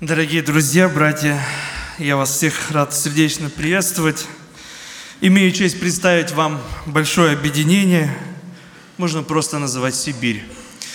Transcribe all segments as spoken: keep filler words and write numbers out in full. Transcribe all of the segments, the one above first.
Дорогие друзья, братья, я вас всех рад сердечно приветствовать. Имею честь представить вам большое объединение, можно просто называть Сибирь.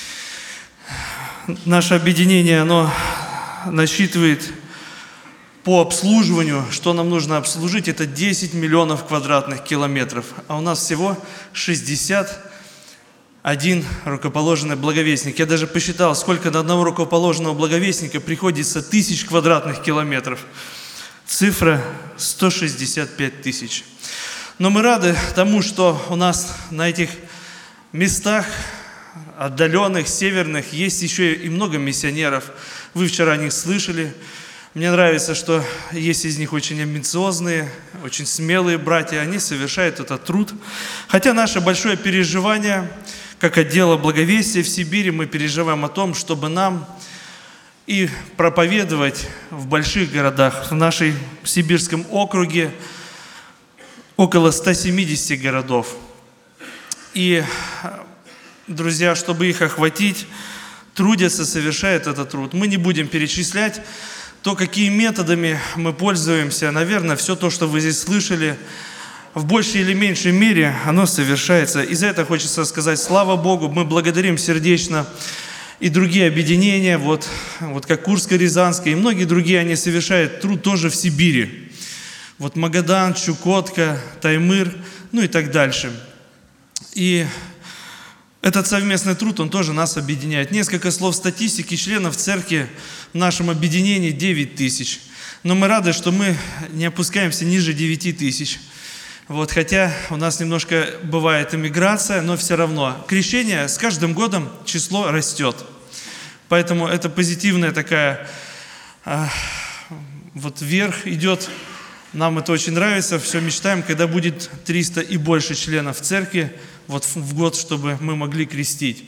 Наше объединение, оно насчитывает по обслуживанию, что нам нужно обслужить, это десять миллионов квадратных километров, а у нас всего шестьдесят один рукоположенный благовестник. Я даже посчитал, сколько на одного рукоположенного благовестника приходится тысяч квадратных километров. Цифра сто шестьдесят пять тысяч. Но мы рады тому, что у нас на этих местах, отдаленных, северных, есть еще и много миссионеров. Вы вчера о них слышали. Мне нравится, что есть из них очень амбициозные, очень смелые братья. Они совершают этот труд. Хотя наше большое переживание, как отдела благовестия в Сибири, мы переживаем о том, чтобы нам и проповедовать в больших городах. В нашей Сибирском округе около ста семидесяти городов. И, друзья, чтобы их охватить, трудятся, совершают этот труд. Мы не будем перечислять то, какими методами мы пользуемся. Наверное, все то, что вы здесь слышали, в большей или меньшей мере оно совершается. И за это хочется сказать слава Богу. Мы благодарим сердечно и другие объединения, вот, вот как Курско-Рязанское, и многие другие, они совершают труд тоже в Сибири. Вот Магадан, Чукотка, Таймыр, ну и так дальше. И этот совместный труд, он тоже нас объединяет. Несколько слов статистики. Членов церкви в нашем объединении девять тысяч. Но мы рады, что мы не опускаемся ниже девяти тысяч. Вот, хотя у нас немножко бывает эмиграция, но все равно. Крещение с каждым годом число растет. Поэтому это позитивная такая, а, вот вверх идет. Нам это очень нравится. Все мечтаем, когда будет триста и больше членов церкви вот в год, чтобы мы могли крестить.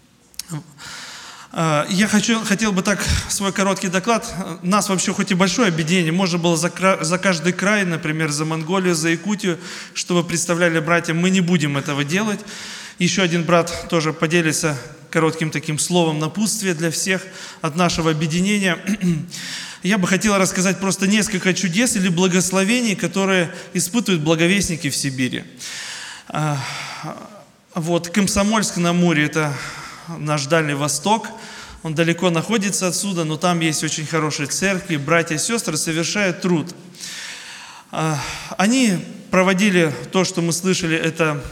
Я хочу, хотел бы так свой короткий доклад. Нас вообще хоть и большое объединение, можно было за, за каждый край, например, за Монголию, за Якутию, чтобы представляли братья. Мы не будем этого делать. Еще один брат тоже поделится коротким таким словом напутствия для всех от нашего объединения. Я бы хотел рассказать просто несколько чудес или благословений, которые испытывают благовестники в Сибири. Вот Комсомольск на Амуре – это наш Дальний Восток. Он далеко находится отсюда, но там есть очень хорошие церкви, братья и сестры совершают труд. Они проводили то, что мы слышали, это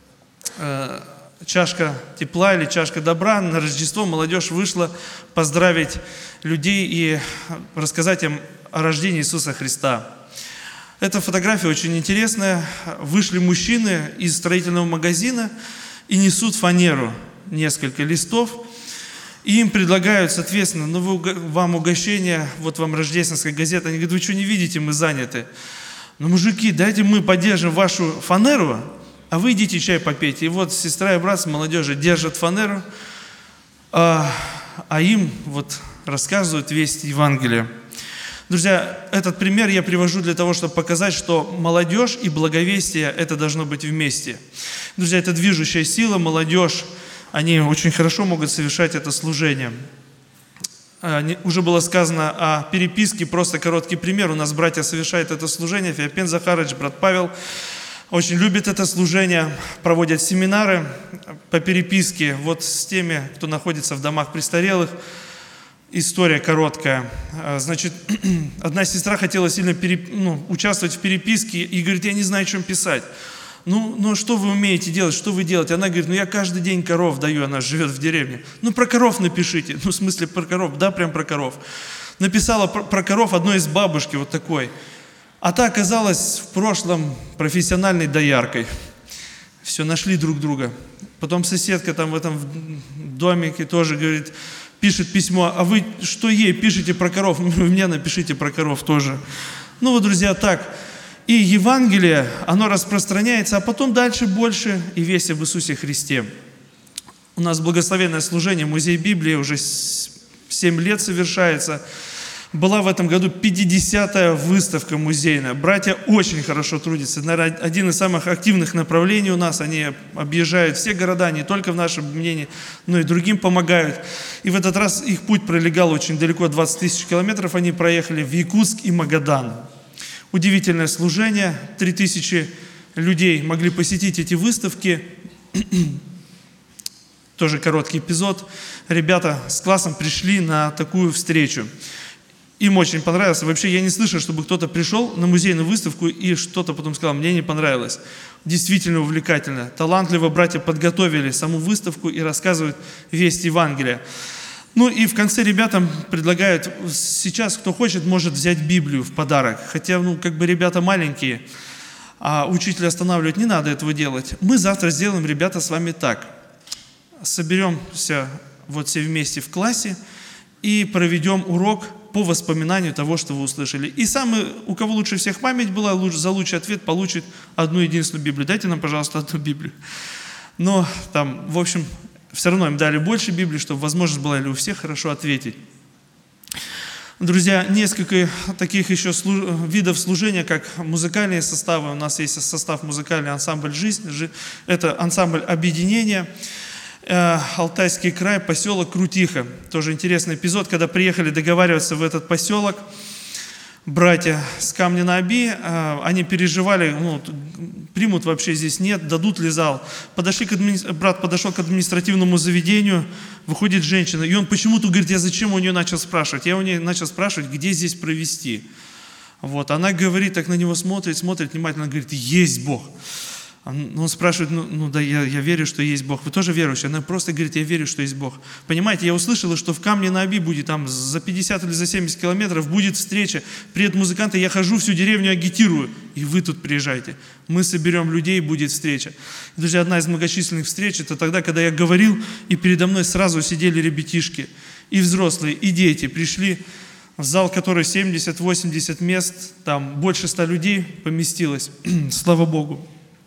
чашка тепла или чашка добра. На Рождество молодежь вышла поздравить людей и рассказать им о рождении Иисуса Христа. Эта фотография очень интересная. Вышли мужчины из строительного магазина и несут фанеру, несколько листов. И им предлагают, соответственно, ну, вы, вам угощение, вот вам рождественская газета. Они говорят, вы что не видите, мы заняты. Ну, мужики, дайте мы поддержим вашу фанеру, а вы идите чай попейте. И вот сестра и брат с молодежи держат фанеру, а, а им вот рассказывают весть Евангелия. Друзья, этот пример я привожу для того, чтобы показать, что молодежь и благовестие – это должно быть вместе. Друзья, это движущая сила, молодежь, они очень хорошо могут совершать это служение. Уже было сказано о переписке, просто короткий пример. У нас братья совершают это служение, Феопен Захарович, брат Павел, очень любит это служение, проводят семинары по переписке вот с теми, кто находится в домах престарелых. История короткая. Значит, одна сестра хотела сильно переп... ну, участвовать в переписке и говорит, я не знаю, о чем писать. Ну, ну, что вы умеете делать, что вы делаете? Она говорит, ну, я каждый день коров даю, она живет в деревне. Ну, про коров напишите. Ну, в смысле, про коров? Да, прям про коров. Написала про, про коров одной из бабушки, вот такой. А та оказалась в прошлом профессиональной дояркой. Все, нашли друг друга. Потом соседка там в этом домике тоже говорит, пишет письмо, а вы что ей пишете про коров? Вы мне напишите про коров тоже. Ну вот, друзья, так. И Евангелие, оно распространяется, а потом дальше больше и весть об Иисусе Христе. У нас благословенное служение, музей Библии уже семь лет совершается. Была в этом году пятидесятая выставка музейная. Братья очень хорошо трудятся. Наверное, один из самых активных направлений у нас. Они объезжают все города, не только в нашем мнении, но и другим помогают. И в этот раз их путь пролегал очень далеко, двадцать тысяч километров. Они проехали в Якутск и Магадан. Удивительное служение. три тысячи людей могли посетить эти выставки. Тоже короткий эпизод. Ребята с классом пришли на такую встречу. Им очень понравилось. Вообще я не слышал, чтобы кто-то пришел на музейную выставку и что-то потом сказал, мне не понравилось. Действительно увлекательно. Талантливо братья подготовили саму выставку и рассказывают весть Евангелия. Ну и в конце ребятам предлагают, сейчас кто хочет, может взять Библию в подарок. Хотя, ну, как бы ребята маленькие, а учителя останавливать не надо этого делать. Мы завтра сделаем, ребята, с вами так. Соберемся вот все вместе в классе и проведем урок по воспоминанию того, что вы услышали. И самый, у кого лучше всех память была, за лучший ответ получит одну единственную Библию. Дайте нам, пожалуйста, одну Библию. Но там, в общем, все равно им дали больше Библии, чтобы возможность была ли у всех хорошо ответить. Друзья, несколько таких еще слу- видов служения, как музыкальные составы. У нас есть состав музыкальный ансамбль «Жизнь». Это ансамбль объединения. Алтайский край, поселок Крутиха. Тоже интересный эпизод, когда приехали договариваться в этот поселок братья с Камня на Оби, они переживали, ну, примут вообще здесь, нет, дадут ли зал. Подошли к адми... Брат подошел к административному заведению, выходит женщина, и он почему-то говорит, я зачем у нее начал спрашивать? Я у нее начал спрашивать, где здесь провести. Вот, она говорит, так на него смотрит, смотрит внимательно, говорит, есть Бог. Он спрашивает, ну, ну да, я, я верю, что есть Бог. Вы тоже верующие? Она просто говорит, я верю, что есть Бог. Понимаете, я услышала, что в Камне на Оби будет там за пятьдесят или за семьдесят километров будет встреча. Приедут музыканты, я хожу всю деревню агитирую. И вы тут приезжайте. Мы соберем людей, будет встреча. И, друзья, одна из многочисленных встреч, это тогда, когда я говорил, и передо мной сразу сидели ребятишки. И взрослые, и дети пришли в зал, который семьдесят-восемьдесят мест, там больше ста людей поместилось. Слава Богу.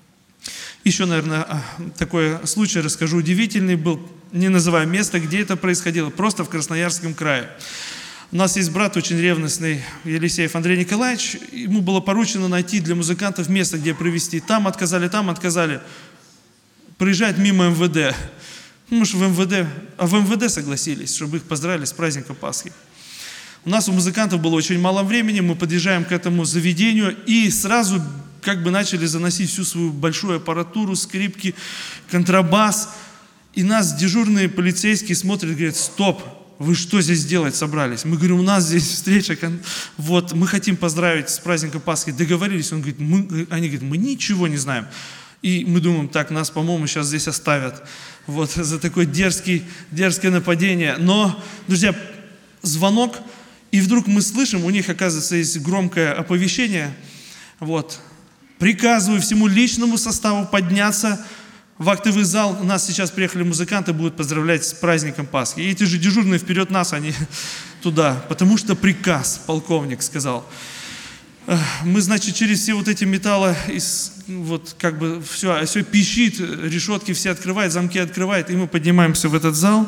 Еще, наверное, такой случай расскажу, удивительный был, не называя место, где это происходило, просто в Красноярском крае. У нас есть брат очень ревностный, Елисеев Андрей Николаевич, ему было поручено найти для музыкантов место, где провести. Там отказали, там отказали. Проезжает мимо эм вэ дэ. Ну, что в эм вэ дэ, а в эм вэ дэ согласились, чтобы их поздравили с праздником Пасхи. У нас у музыкантов было очень мало времени, мы подъезжаем к этому заведению и сразу как бы начали заносить всю свою большую аппаратуру, скрипки, контрабас. И нас дежурные полицейские смотрят и говорят, стоп, вы что здесь делать собрались? Мы говорим, у нас здесь встреча, вот мы хотим поздравить с праздником Пасхи. Договорились, он говорит, мы, они говорят, мы ничего не знаем. И мы думаем, так, нас, по-моему, сейчас здесь оставят. Вот за такое дерзкий, дерзкое нападение. Но, друзья, звонок, и вдруг мы слышим, у них, оказывается, есть громкое оповещение, вот, приказываю всему личному составу подняться в актовый зал. У нас сейчас приехали музыканты, будут поздравлять с праздником Пасхи. И эти же дежурные вперед нас, они туда. Потому что приказ, полковник сказал. Мы, значит, через все вот эти металлы, вот как бы все, все пищит, решетки все открывает, замки открывает. И мы поднимаемся в этот зал.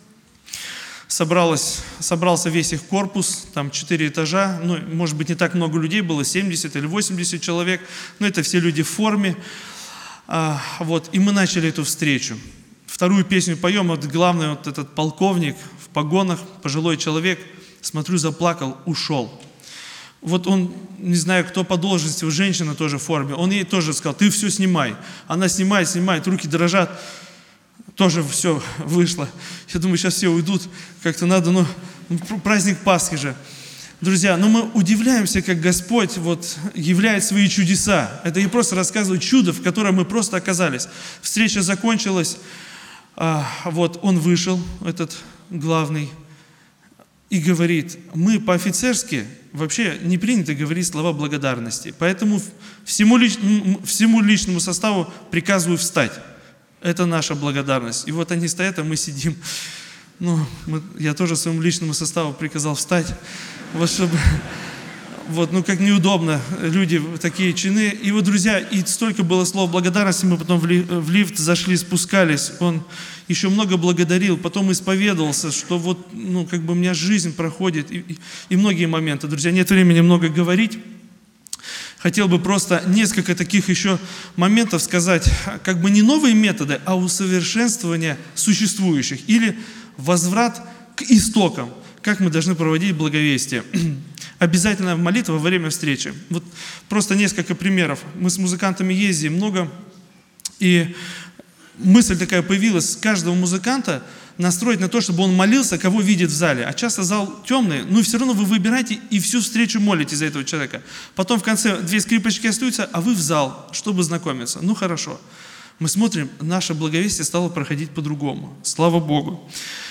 Собралось, собрался весь их корпус, там четыре этажа, ну, может быть, не так много людей было, семьдесят или восемьдесят человек, но это все люди в форме. А, вот, и мы начали эту встречу. Вторую песню поем, вот главный вот этот полковник в погонах, пожилой человек, смотрю, заплакал, ушел. Вот он, не знаю, кто по должности, у женщины тоже в форме, он ей тоже сказал, ты все снимай. Она снимает, снимает, руки дрожат. Тоже все вышло. Я думаю, сейчас все уйдут. Как-то надо, ну, праздник Пасхи же. Друзья, ну мы удивляемся, как Господь вот являет свои чудеса. Это не просто рассказывает чудо, в котором мы просто оказались. Встреча закончилась. А, вот он вышел, этот главный, и говорит, мы по-офицерски вообще не принято говорить слова благодарности. Поэтому всему, лич, всему личному составу приказываю встать. Это наша благодарность. И вот они стоят, а мы сидим. Ну, мы, я тоже своему личному составу приказал встать, вот чтобы вот, ну как неудобно, люди в такие чины. И вот, друзья, и столько было слов благодарности, мы потом в, ли, в лифт зашли, спускались, он еще много благодарил, потом исповедовался, что вот, ну как бы у меня жизнь проходит, и, и, и многие моменты. Друзья, нет времени много говорить. Хотел бы просто несколько таких еще моментов сказать, как бы не новые методы, а усовершенствование существующих или возврат к истокам, как мы должны проводить благовестие. Обязательно молитва во время встречи. Вот просто несколько примеров. Мы с музыкантами ездим много, и мысль такая появилась, каждого музыканта настроить на то, чтобы он молился, кого видит в зале. А часто зал темный, но все равно вы выбираете и всю встречу молитесь за этого человека. Потом в конце две скрипочки остаются, а вы в зал, чтобы знакомиться. Ну хорошо. Мы смотрим, наше благовестие стало проходить по-другому. Слава Богу.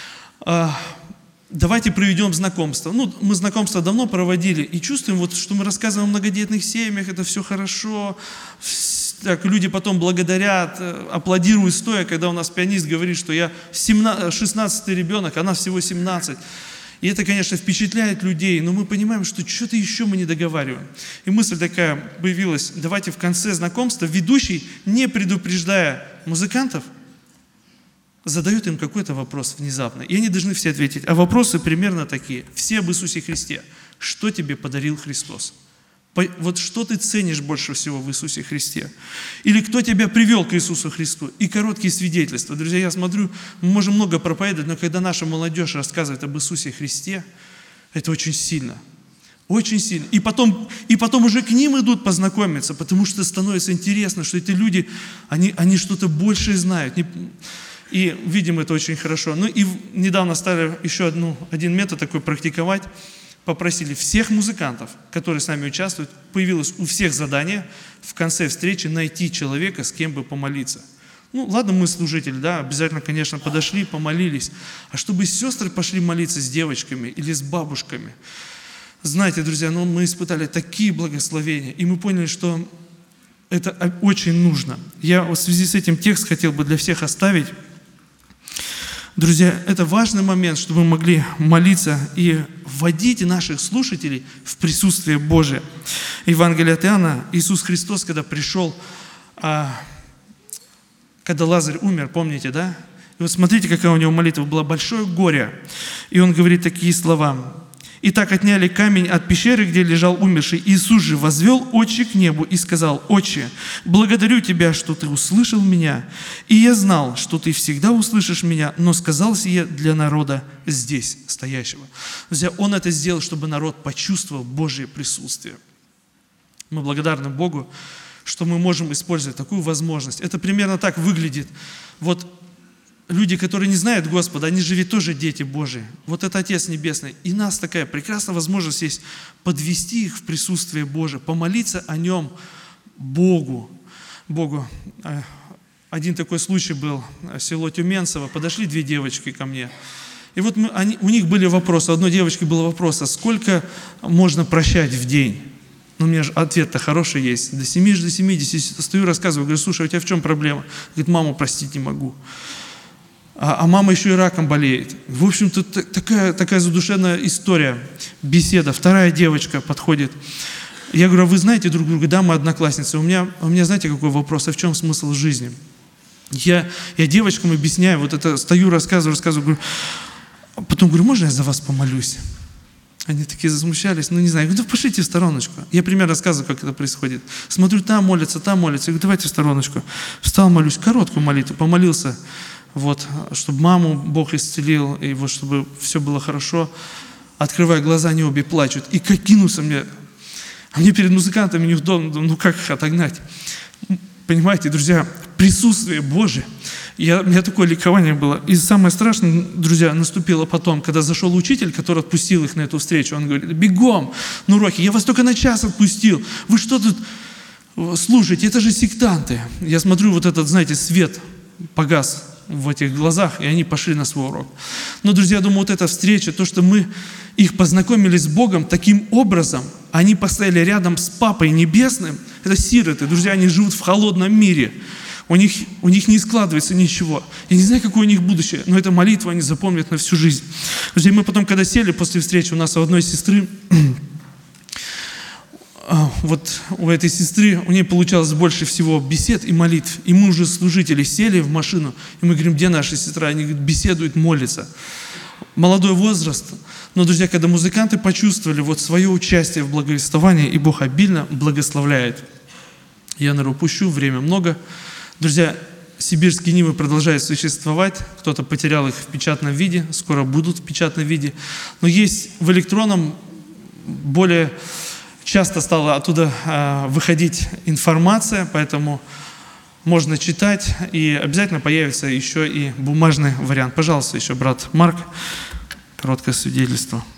Давайте проведем знакомство. Ну, мы знакомство давно проводили и чувствуем, вот, что мы рассказываем о многодетных семьях, это все хорошо. Так, люди потом благодарят, аплодируют стоя, когда у нас пианист говорит, что я шестнадцатый ребенок, а нас всего семнадцать. И это, конечно, впечатляет людей, но мы понимаем, что что-то еще мы не договариваем. И мысль такая появилась, давайте в конце знакомства ведущий, не предупреждая музыкантов, задает им какой-то вопрос внезапно, и они должны все ответить. А вопросы примерно такие. Все об Иисусе Христе. Что тебе подарил Христос? Вот что ты ценишь больше всего в Иисусе Христе? Или кто тебя привел к Иисусу Христу? И короткие свидетельства. Друзья, я смотрю, мы можем много проповедовать, но когда наша молодежь рассказывает об Иисусе Христе, это очень сильно. Очень сильно. И потом, и потом уже к ним идут познакомиться, потому что становится интересно, что эти люди, они, они что-то большее знают. И видим это очень хорошо. Ну и недавно стали еще одну, один метод такой практиковать. Попросили всех музыкантов, которые с нами участвуют, появилось у всех задание в конце встречи найти человека, с кем бы помолиться. Ну ладно, мы служители, да, обязательно, конечно, подошли, помолились. А чтобы сестры пошли молиться с девочками или с бабушками. Знаете, друзья, ну мы испытали такие благословения, и мы поняли, что это очень нужно. Я в связи с этим текст хотел бы для всех оставить. Друзья, это важный момент, чтобы мы могли молиться и вводить наших слушателей в присутствие Божие. Евангелие от Иоанна, Иисус Христос, когда пришел, когда Лазарь умер, помните, да? И вот смотрите, какая у него молитва была, большое горе. И он говорит такие слова. «И так отняли камень от пещеры, где лежал умерший. Иисус же возвел очи к небу и сказал: Отче, благодарю Тебя, что Ты услышал меня. И я знал, что Ты всегда услышишь меня, но сказал сие для народа здесь стоящего». Друзья, Он это сделал, чтобы народ почувствовал Божье присутствие. Мы благодарны Богу, что мы можем использовать такую возможность. Это примерно так выглядит. Вот люди, которые не знают Господа, они же ведь тоже дети Божии. Вот это Отец Небесный. И нас такая прекрасная возможность есть подвести их в присутствие Божие, помолиться о Нем Богу. Богу. Один такой случай был, село Тюменцево, подошли две девочки ко мне. И вот мы, они, у них были вопросы, у одной девочки был вопрос, а сколько можно прощать в день? Ну, у меня же ответ-то хороший есть. До семи, до семидесяти. Стою, рассказываю, говорю: слушай, у тебя в чем проблема? Говорит: маму простить не могу. А, а мама еще и раком болеет. В общем-то, такая, такая задушевная история, беседа. Вторая девочка подходит. Я говорю: а вы знаете друг друга? Да, мы одноклассницы. У меня, у меня знаете, какой вопрос? А в чем смысл жизни? Я, я девочкам объясняю, вот это стою, рассказываю, рассказываю. Говорю, а потом говорю: можно я за вас помолюсь? Они такие засмущались, ну не знаю. Я говорю: да пошлите в стороночку. Я примерно рассказываю, как это происходит. Смотрю, там молятся, там молятся. Я говорю: давайте в стороночку. Встал, молюсь, короткую молитву, помолился. Вот, чтобы маму Бог исцелил, и вот чтобы все было хорошо. Открывая глаза, они обе плачут. И как кинутся мне. А мне перед музыкантами неудобно, ну как их отогнать? Понимаете, друзья, присутствие Божие. Я, у меня такое ликование было. И самое страшное, друзья, наступило потом, когда зашел учитель, который отпустил их на эту встречу. Он говорит: бегом на уроки, я вас только на час отпустил. Вы что тут слушаете? Это же сектанты. Я смотрю, вот этот, знаете, свет погас в этих глазах, и они пошли на свой урок. Но, друзья, я думаю, вот эта встреча, то, что мы их познакомили с Богом таким образом, они постояли рядом с Папой Небесным, это сироты, друзья, они живут в холодном мире, у них, у них не складывается ничего. Я не знаю, какое у них будущее, но эту молитву они запомнят на всю жизнь. Друзья, мы потом, когда сели после встречи, у нас у одной сестры вот у этой сестры, у нее получалось больше всего бесед и молитв. И мы уже служители сели в машину, и мы говорим, где наша сестра? Они говорят, беседуют, молятся. Молодой возраст. Но, друзья, когда музыканты почувствовали вот свое участие в благовествовании, и Бог обильно благословляет. Я, наверное, упущу, время много. Друзья, сибирские Нивы продолжают существовать. Кто-то потерял их в печатном виде, скоро будут в печатном виде. Но есть в электронном более... Часто стала оттуда э, выходить информация, поэтому можно читать, и обязательно появится еще и бумажный вариант. Пожалуйста, еще брат Марк, короткое свидетельство.